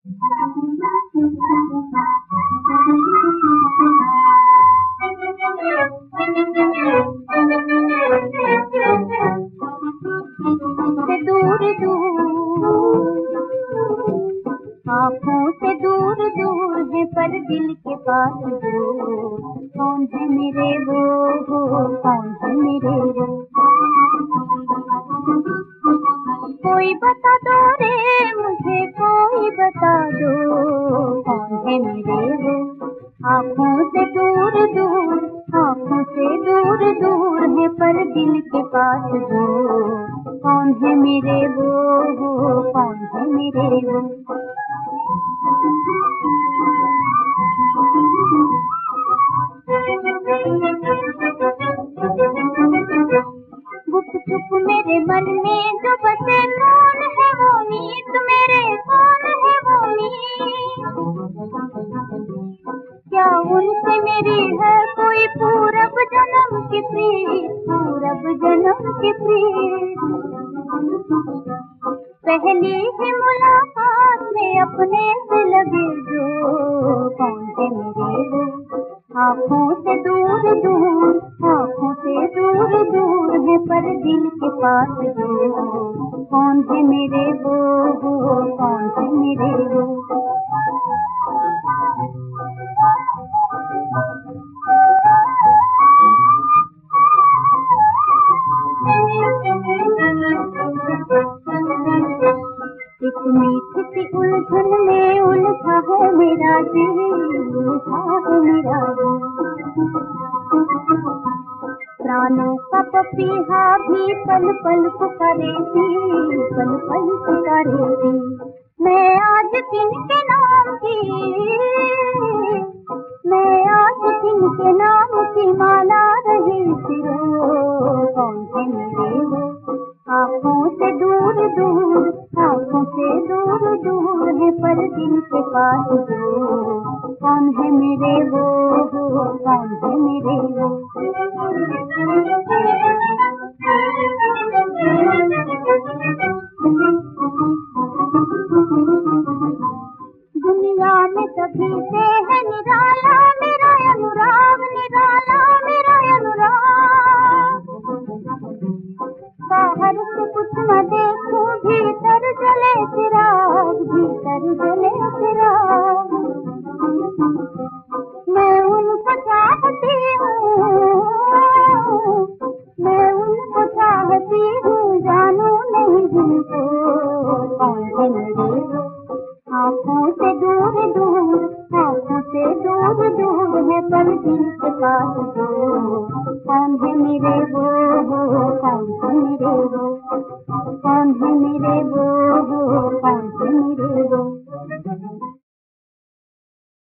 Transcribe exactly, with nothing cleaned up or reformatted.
से दूर दूर, आँखों से दूर दूर है पर दिल के पास जो, कौन है मेरे वो, कौन है मेरे वो। कोई बता दो रे मुझे, कोई बता दो, कौन है मेरे वो। आँखों से दूर दूर, आँखों से दूर दूर है पर दिल के पास जो, कौन है मेरे वो, कौन है मेरे वो। गुप चुप मेरे मन में जो बसे, कौन है वो मीत मेरे, कौन है वो मीत। क्या उनसे मेरी है कोई पूरब जन्म की प्रीत, पूरब जन्म की प्रीत। पहली ही मुलाकात में अपने से लगे जो, कौन है मेरे वो। आँखों से दूर दूर, आँखों से दूर दूर है पर दिल के पास जो, कौन है मेरे वो, कौन है मेरे वो। एक मीठी सी उलझन में उलझा है मेरा दिल, उलझा है मेरा दिल। प्राणों का पपीहा भी पल पल पुकारेगी, पल पल पुकारेगी। मैं आज किनके नाम की, मैं आज किनके नाम की माला रही सिरो, कौन है मेरे वो। आँखों से दूर दूर, आँखों से दूर दूर है पर दिल के पास जो, कौन है मेरे वो, कौन है मेरे वो। दुनिया में सभी से है निराला मेरा अनुराग, निराला मेरा अनुराग। बाहर से कुछ न देखूं, भीतर जले चिराग, भीतर जले चिराग। मैं उनको चाहती हूँ, मैं उनको चाहती हूँ, जानू नहीं जिनको, कौन है मेरे वो। आँखों से दूर दूर, आँखों से दूर दूर है पर दिल के पास जो, कौन है मेरे वो, कौन है मेरे वो।